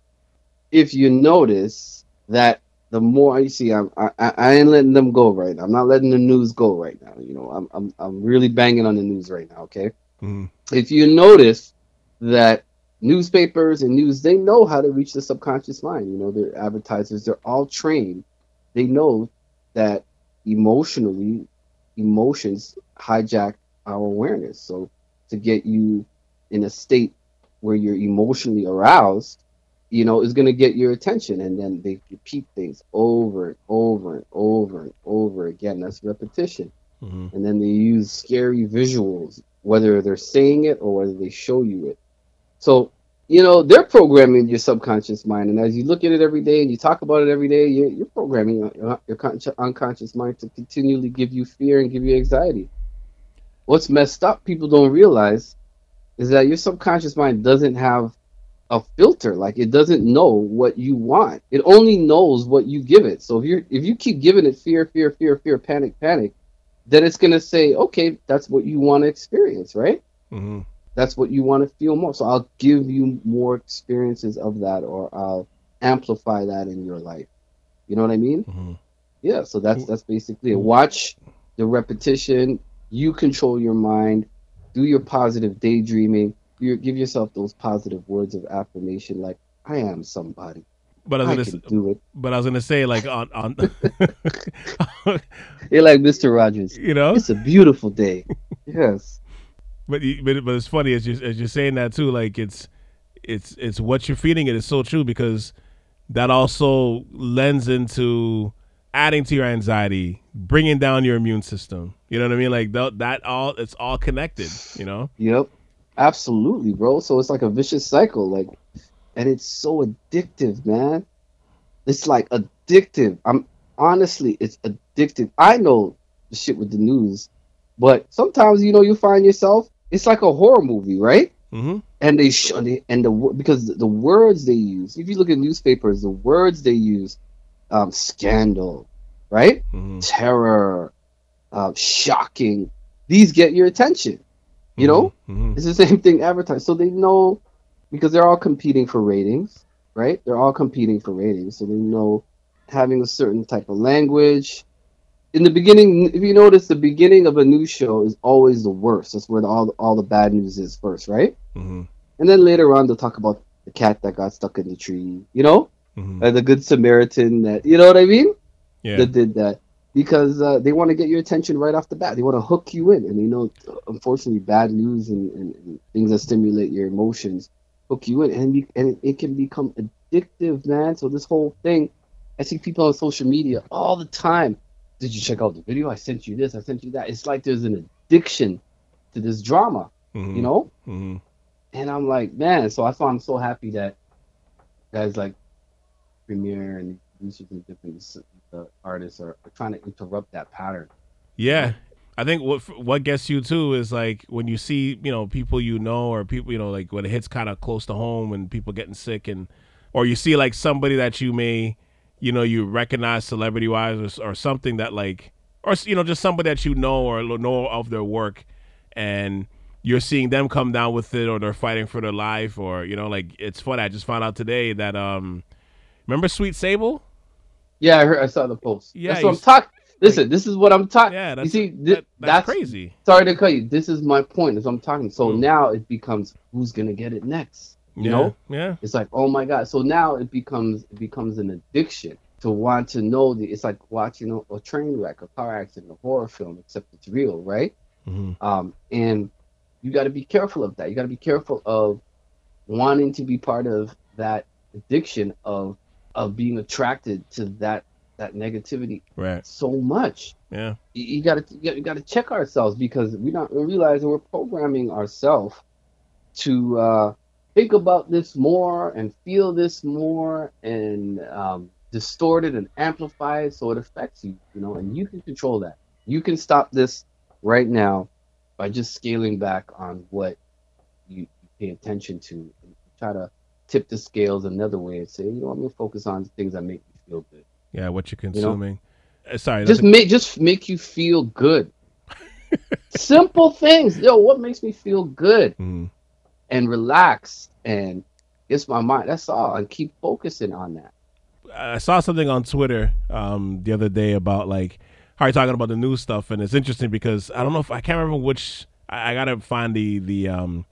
that the more you see, I ain't letting them go right now. I'm not letting the news go right now. I'm really banging on the news right now. Okay. Mm-hmm. If you notice that newspapers and news, they know how to reach the subconscious mind. Their advertisers, they're all trained. They know that emotions hijack our awareness. So to get you in a state where you're emotionally aroused, is going to get your attention, and then they repeat things over and over and over and over again. That's repetition. Mm-hmm. And then they use scary visuals, whether they're saying it or whether they show you it. So, they're programming your subconscious mind. And as you look at it every day and you talk about it every day, you're programming your unconscious mind to continually give you fear and give you anxiety. What's messed up, people don't realize, is that your subconscious mind doesn't have a filter. Like, it doesn't know what you want. It only knows what you give it. So if you keep giving it fear, panic, then it's going to say, okay, that's what you want to experience, right? Mm-hmm. That's what you want to feel more. So I'll give you more experiences of that, or I'll amplify that in your life. You know what I mean? Mm-hmm. Yeah. So that's basically it. Watch the repetition. You control your mind. Do your positive daydreaming. Give yourself those positive words of affirmation, like, I am somebody. But I was gonna say, like, on you're like Mr. Rogers. It's a beautiful day. Yes. But it's funny as you're saying that too. Like, it's what you're feeding it is so true, because that also lends into adding to your anxiety, bringing down your immune system. You know what I mean? Like it's all connected. Yep. Absolutely, bro. So it's like a vicious cycle, and it's so addictive, man. It's like addictive. It's addictive. I know the shit with the news, but sometimes you find yourself, it's like a horror movie, right? Mm-hmm. And because the words they use, if you look at newspapers, the words they use, scandal, right? Mm-hmm. Terror, shocking. These get your attention. Mm-hmm. It's the same thing advertised. So they know, because they're all competing for ratings, right? They're all competing for ratings. So they know having a certain type of language. In the beginning, if you notice, the beginning of a news show is always the worst. That's where all the bad news is first, right? Mm-hmm. And then later on, they'll talk about the cat that got stuck in the tree, Mm-hmm. And the good Samaritan that, you know what I mean? Yeah. That did that. Because they want to get your attention right off the bat. They want to hook you in. And they know, unfortunately, bad news and things that stimulate your emotions hook you in. And it can become addictive, man. So this whole thing, I see people on social media all the time. Did you check out the video? I sent you this. I sent you that. It's like there's an addiction to this drama, you know? Mm-hmm. And I'm like, man. So I'm so happy that guys like Premiere and producers and different artists are trying to interrupt that pattern. Yeah. I think what gets you too is like when you see, people or people, like when it hits kind of close to home and people getting sick or you see like somebody that you may, you recognize celebrity wise or something that like, or, just somebody that or know of their work and you're seeing them come down with it or they're fighting for their life or, like it's funny. I just found out today that, remember Sweet Sable? Yeah, I saw the post. Yeah, that's what I'm talking. Listen, this is what I'm talking. Yeah, you see, that's crazy. Sorry to cut you. This is my point. As I'm talking. So now it becomes who's gonna get it next. You know? Yeah. It's like, oh my God. So now it becomes an addiction to want to know. It's like watching a train wreck, a car accident, a horror film, except it's real, right? Mm-hmm. And you got to be careful of that. You got to be careful of wanting to be part of that addiction of being attracted to that negativity right so much. Yeah, you got to check ourselves because we realize that we're programming ourselves to think about this more and feel this more and distort it and amplify it so it affects you, and you can control that. You can stop this right now by just scaling back on what you pay attention to and try to tip the scales another way and say, I'm going to focus on things that make me feel good. Yeah, what you're consuming. Sorry. Just make you feel good. Simple things. What makes me feel good and relax and gets my mind. That's all. And keep focusing on that. I saw something on Twitter the other day about like how you're talking about the news stuff, and it's interesting because I don't know if I can't remember which. I gotta find the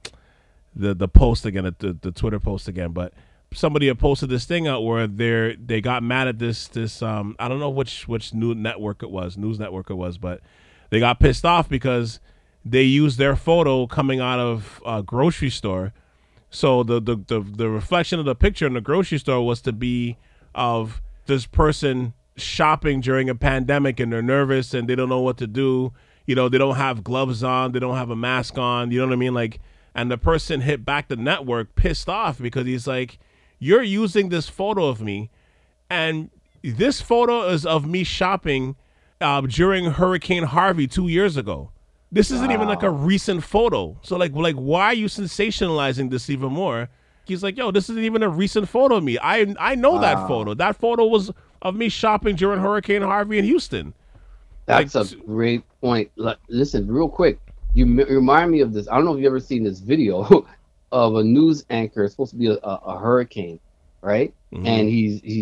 post again, the Twitter post again, but somebody had posted this thing out where they got mad at this I don't know which news network it was, but they got pissed off because they used their photo coming out of a grocery store. So the reflection of the picture in the grocery store was to be of this person shopping during a pandemic and they're nervous and they don't know what to do. They don't have gloves on, they don't have a mask on, you know what I mean? Like, and the person hit back the network pissed off because he's like, you're using this photo of me, and this photo is of me shopping during Hurricane Harvey 2 years ago. This isn't even like a recent photo. So like why are you sensationalizing this even more? He's like, yo, this isn't even a recent photo of me. I know that photo. That photo was of me shopping during Hurricane Harvey in Houston. That's a great point. Listen, real quick. You remind me of this. I don't know if you've ever seen this video of a news anchor. It's supposed to be a hurricane, right? Mm-hmm. And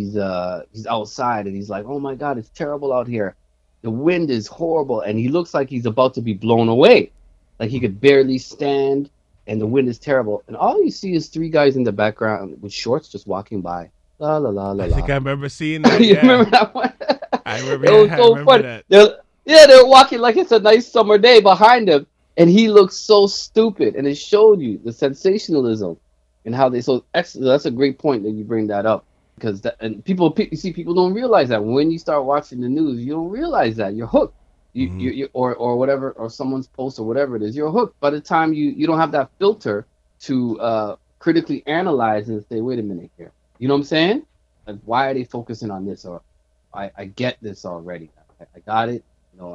he's outside and he's like, oh my God, it's terrible out here. The wind is horrible. And he looks like he's about to be blown away. Like he could barely stand and the wind is terrible. And all you see is three guys in the background with shorts just walking by. La la la la. I think I remember seeing that. You remember that one? I remember, it was so funny. They're walking like it's a nice summer day behind him. And he looks so stupid, and it showed you the sensationalism and how they. So that's a great point that you bring that up because people don't realize that when you start watching the news, you don't realize that you're hooked. You or whatever, or someone's post or whatever it is, you're hooked. By the time you don't have that filter to critically analyze and say, wait a minute here, you know what I'm saying? Like, why are they focusing on this? Or I get this already. I got it.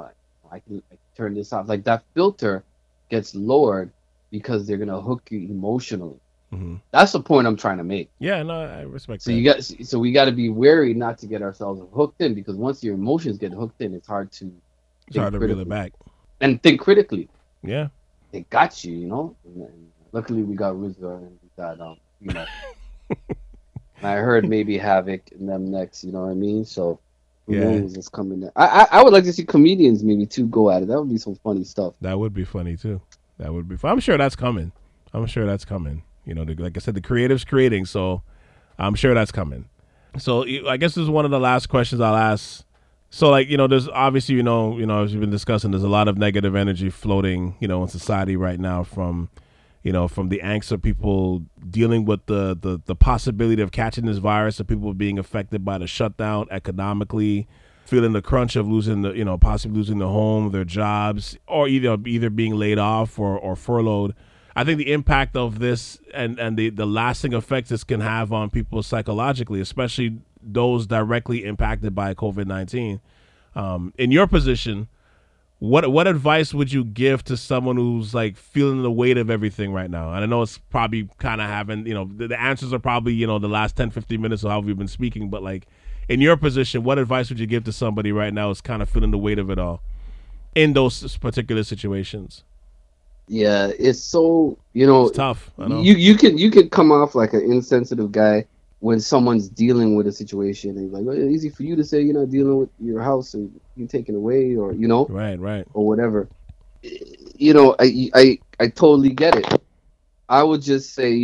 I can turn this off. Like that filter gets lowered because they're gonna hook you emotionally. Mm-hmm. That's the point I'm trying to make. Yeah, no, I respect that. So we got to be wary not to get ourselves hooked in because once your emotions get hooked in, it's hard to reel it back and think critically. Yeah, they got you, And luckily, we got RZA and we got I heard maybe Havoc and them next. You know what I mean? So. Who knows what's coming there. I would like to see comedians maybe too go at it. That would be some funny stuff. That would be funny too. That would be fun. I'm sure that's coming. Like I said, the creative's creating, so I'm sure that's coming. So I guess this is one of the last questions I'll ask. So there's obviously, as we've been discussing, there's a lot of negative energy floating, in society right now from, from the angst of people dealing with the possibility of catching this virus, of people being affected by the shutdown economically, feeling the crunch of losing possibly losing their home, their jobs, or either being laid off or furloughed. I think the impact of this and the lasting effects this can have on people psychologically, especially those directly impacted by COVID-19. In your position, what advice would you give to someone who's like feeling the weight of everything right now? And I know it's probably kind of having, the answers are probably, the last 10, 15 minutes of how we've been speaking, but like in your position, what advice would you give to somebody right now who's kind of feeling the weight of it all in those particular situations? Yeah, it's so, it's tough. I know. You can come off like an insensitive guy when someone's dealing with a situation, and like, well, it's easy for you to say you're not dealing with your house or you taken away, or right, or whatever. I totally get it. I would just say,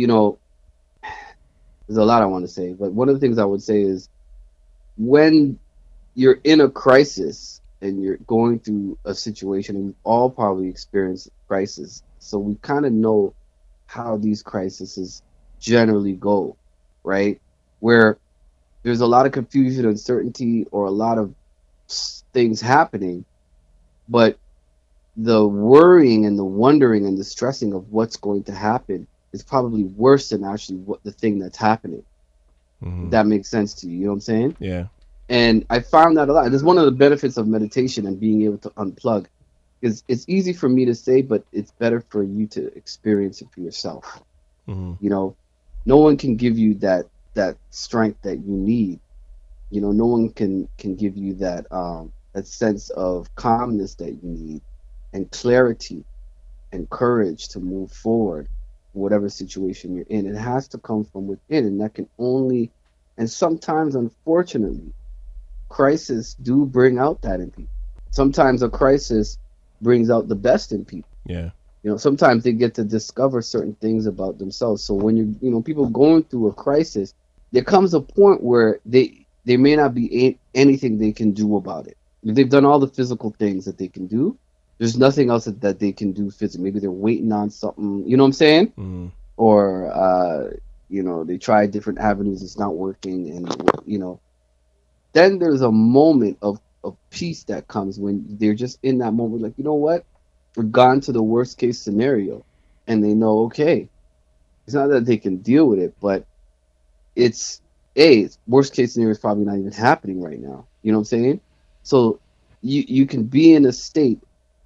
there's a lot I want to say, but one of the things I would say is when you're in a crisis and you're going through a situation, and we've all probably experienced crisis, so we kind of know how these crises generally go, right? Where there's a lot of confusion, uncertainty, or a lot of things happening, but the worrying and the wondering and the stressing of what's going to happen is probably worse than actually what the thing that's happening. If that makes sense to you. You know what I'm saying? Yeah. And I found that a lot. It's one of the benefits of meditation and being able to unplug. It's easy for me to say, but it's better for you to experience it for yourself. No one can give you that strength that you need. No one can give you that sense of calmness that you need, and clarity and courage to move forward, whatever situation you're in. It has to come from within, and that can only, and sometimes, unfortunately, crises do bring out that in people. Sometimes a crisis brings out the best in people. Yeah. Sometimes they get to discover certain things about themselves. So when people going through a crisis, there comes a point where they may not be anything they can do about it. They've done all the physical things that they can do. There's nothing else that they can do physically. Maybe they're waiting on something, you know what I'm saying? Or, they try different avenues, it's not working. And, then there's a moment of peace that comes when they're just in that moment, like, you know what? We're gone to the worst case scenario. And they know, okay, it's not that they can deal with it, but it's worst case scenario is probably not even happening right now. You know what I'm saying? So you can be in a state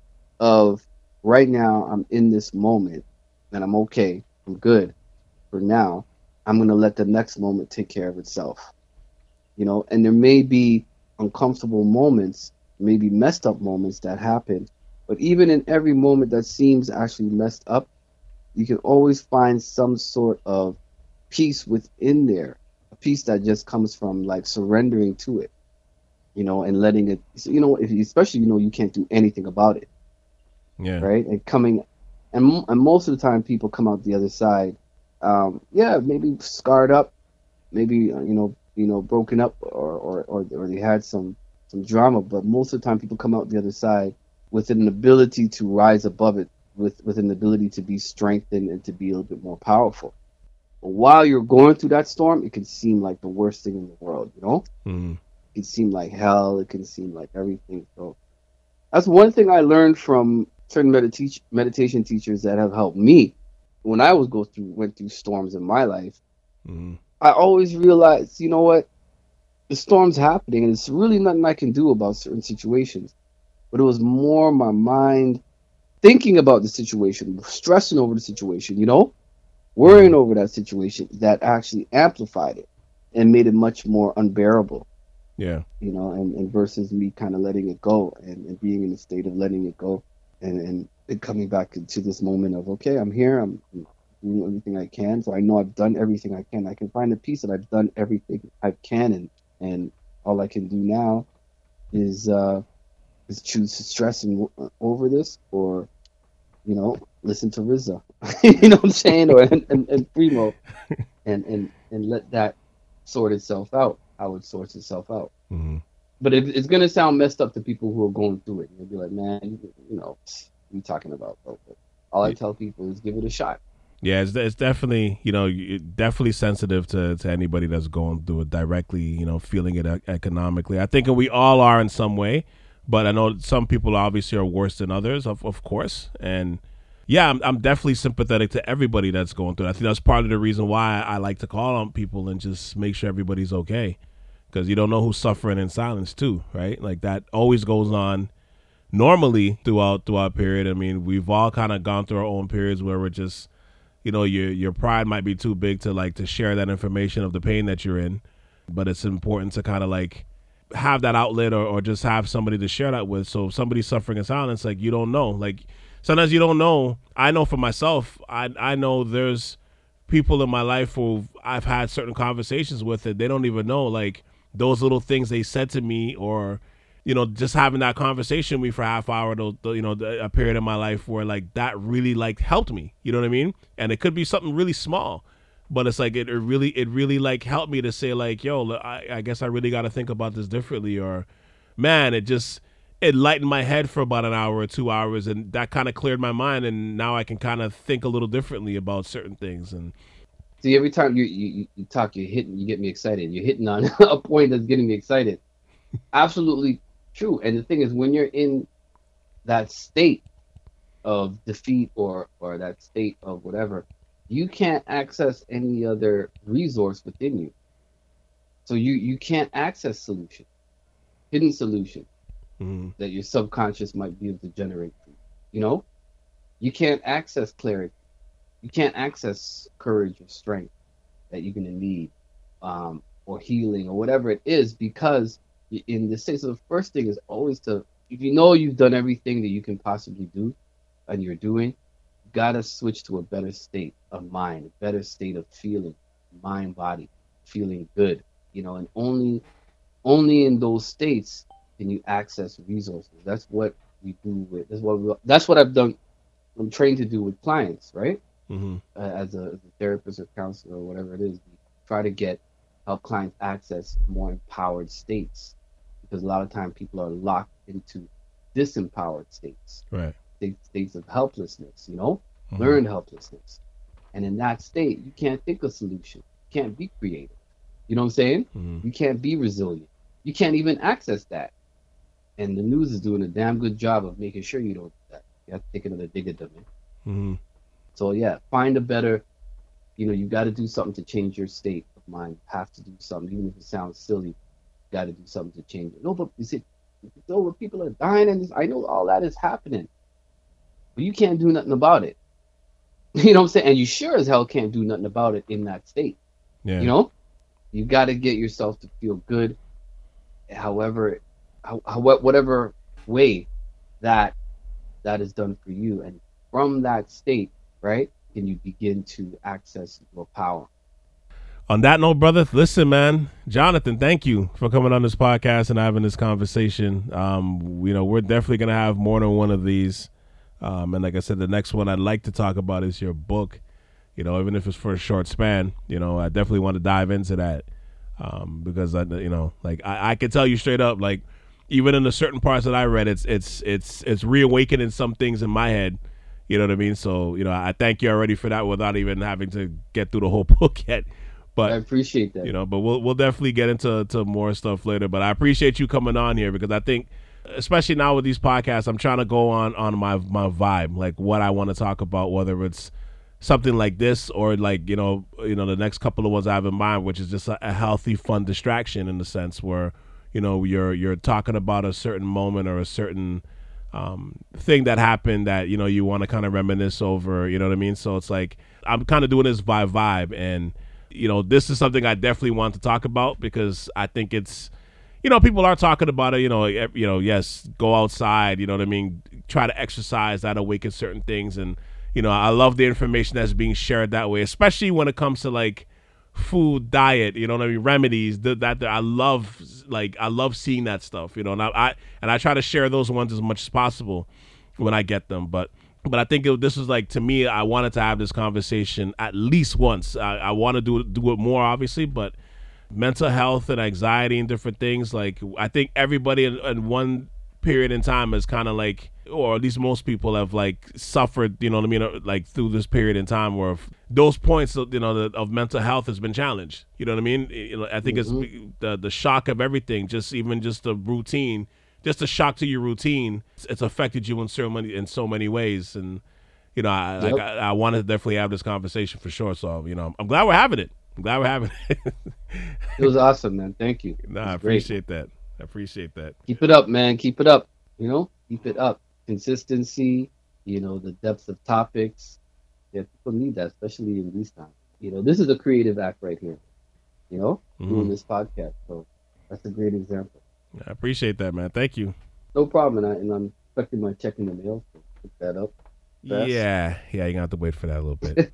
of, right now I'm in this moment and I'm okay, I'm good for now. I'm going to let the next moment take care of itself. And there may be uncomfortable moments, maybe messed up moments that happen, but even in every moment that seems actually messed up, you can always find some sort of peace within there, a peace that just comes from like surrendering to it, and letting it, especially, you can't do anything about it. Yeah. Right. And most of the time people come out the other side, maybe scarred up, maybe, broken up, or they had some drama, but most of the time people come out the other side with an ability to rise above it, with an ability to be strengthened and to be a little bit more powerful. But while you're going through that storm, it can seem like the worst thing in the world, It can seem like hell, it can seem like everything. So that's one thing I learned from certain meditation teachers that have helped me when I went through storms in my life. I always realized, you know what, the storm's happening, and it's really nothing I can do about certain situations. But it was more my mind thinking about the situation, stressing over the situation, worrying over that situation, that actually amplified it and made it much more unbearable. Yeah. And versus me kind of letting it go and being in a state of letting it go and coming back to this moment of, okay, I'm here, I'm doing everything I can. So I know I've done everything I can. I can find a peace that I've done everything I can, and all I can do now is choose to stress over this, or listen to RZA, you know what I'm saying, or and Primo, and let that sort itself out. How it sorts itself out. But it's gonna sound messed up to people who are going through it. They'll be like, man, what are you talking about, bro? But all I tell people is give it a shot. Yeah, it's definitely, definitely sensitive to anybody that's going through it directly, feeling it economically. I think we all are in some way, but I know some people obviously are worse than others, of course. And yeah, I'm definitely sympathetic to everybody that's going through it. I think that's part of the reason why I like to call on people and just make sure everybody's okay, because you don't know who's suffering in silence too, right? Like that always goes on normally throughout period. I mean, we've all kind of gone through our own periods where we're just, your pride might be too big to share that information of the pain that you're in, but it's important to kind of like have that outlet or just have somebody to share that with. So if somebody's suffering in silence, like you don't know, like sometimes you don't know. I know for myself, I know there's people in my life who I've had certain conversations with that they don't even know, like those little things they said to me, or just having that conversation with me for a half hour, a period in my life where like that really like helped me, you know what I mean? And it could be something really small, but it's like, it really like helped me to say like, yo, I guess I really got to think about this differently, or man, it lightened my head for about an hour or 2 hours, and that kind of cleared my mind. And now I can kind of think a little differently about certain things. And see, every time you talk, you get me excited. You're hitting on a point that's getting me excited. Absolutely true. And the thing is, when you're in that state of defeat or that state of whatever, you can't access any other resource within you. So you can't access hidden solution that your subconscious might be able to generate. You can't access clarity. You can't access courage or strength that you're going to need, or healing or whatever it is, because in this state. So the first thing is always if you know you've done everything that you can possibly do and you're doing, you gotta switch to a better state of mind, a better state of feeling, mind, body, feeling good, and only in those states can you access resources. That's what we do that's what I've done. I'm trained to do with clients, right? As a therapist or counselor or whatever it is, we try to help clients access more empowered states, because a lot of time people are locked into disempowered states, right? States of helplessness, learned helplessness. And in that state, you can't think of solution. You can't be creative. You know what I'm saying? You can't be resilient. You can't even access that. And the news is doing a damn good job of making sure you don't do that. You have to take another dig at them, man. So yeah, find a better, you got to do something to change your state of mind. You have to do something, even if it sounds silly. You got to do something to change it. No, but you see, people are dying, and I know all that is happening, but you can't do nothing about it. You know what I'm saying? And you sure as hell can't do nothing about it in that state. Yeah. You got to get yourself to feel good, whatever way that is done for you, and from that state, right, can you begin to access your power. On that note, brother, listen, man, Jonathan, thank you for coming on this podcast and having this conversation. We're definitely going to have more than one of these. And like I said, the next one I'd like to talk about is your book, even if it's for a short span. I definitely want to dive into that, because I can tell you straight up, like, even in the certain parts that I read, it's reawakening some things in my head. You know what I mean? So, I thank you already for that without even having to get through the whole book yet. But I appreciate that. But we'll definitely get into more stuff later. But I appreciate you coming on here, because I think, especially now with these podcasts, I'm trying to go on my vibe, like what I want to talk about, whether it's something like this or like, the next couple of ones I have in mind, which is just a healthy, fun distraction, in the sense where, you're talking about a certain moment or a certain thing that happened that, you want to kind of reminisce over, you know what I mean? So it's like, I'm kind of doing this vibe, and, this is something I definitely want to talk about, because I think it's, people are talking about it, yes, go outside, you know what I mean? Try to exercise, that awakens certain things. And, I love the information that's being shared that way, especially when it comes to like food, diet, you know what I mean? Remedies that I love seeing that stuff, and I try to share those ones as much as possible when I get them. But I think this was like, to me, I wanted to have this conversation at least once. I want to do it more, obviously, but mental health and anxiety and different things, like, I think everybody in one period in time is kind of like, or at least most people have like suffered, you know what I mean, like through this period in time where those points, you know, of mental health has been challenged. You know what I mean? You know, I think it's the shock of everything, just the routine, just a shock to your routine. It's affected you in so many ways. And, you know, I want to definitely have this conversation for sure. So, you know, I'm glad we're having it. It was awesome, man. Thank you. No, I appreciate that. I appreciate that. Keep it up, man. Keep it up. You know, keep it up. Consistency, you know, the depth of topics. Yeah, people need that, especially in these times. You know, this is a creative act right here, you know, doing this podcast. So that's a great example. I appreciate that, man. Thank you. No problem. And I'm expecting my check in the mail. So pick that up fast. Yeah, you're going to have to wait for that a little bit.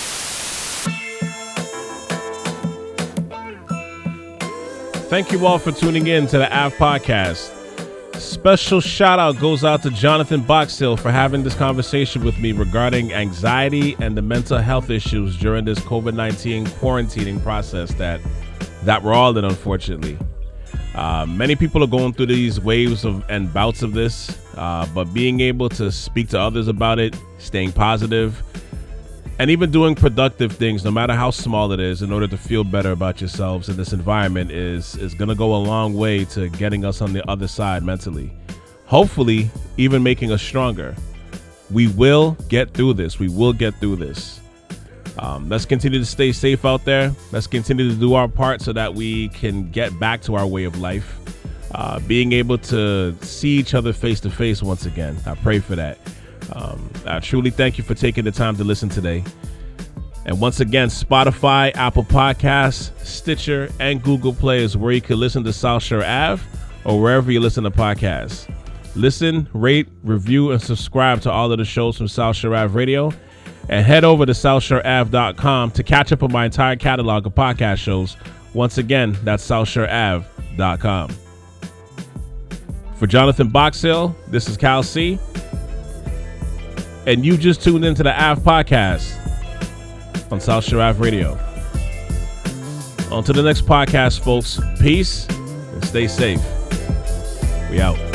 Thank you all for tuning in to the AV Podcast. Special shout out goes out to Jonathan Boxill for having this conversation with me regarding anxiety and the mental health issues during this COVID-19 quarantining process that we're all in, unfortunately. Many people are going through these waves and bouts of this, but being able to speak to others about it, staying positive, and even doing productive things, no matter how small it is, in order to feel better about yourselves in this environment is going to go a long way to getting us on the other side mentally. Hopefully, even making us stronger. We will get through this. Let's continue to stay safe out there. Let's continue to do our part so that we can get back to our way of life. Being able to see each other face to face once again. I pray for that. I truly thank you for taking the time to listen today. And once again, Spotify, Apple Podcasts, Stitcher, and Google Play is where you can listen to South Shore Ave or wherever you listen to podcasts. Listen, rate, review, and subscribe to all of the shows from South Shore Ave Radio. And head over to SouthShoreAve.com to catch up on my entire catalog of podcast shows. Once again, that's SouthShoreAve.com. For Jonathan Boxill, this is Cal C. And you just tuned into the AV Podcast on South Shore Ave Radio. On to the next podcast, folks. Peace and stay safe. We out.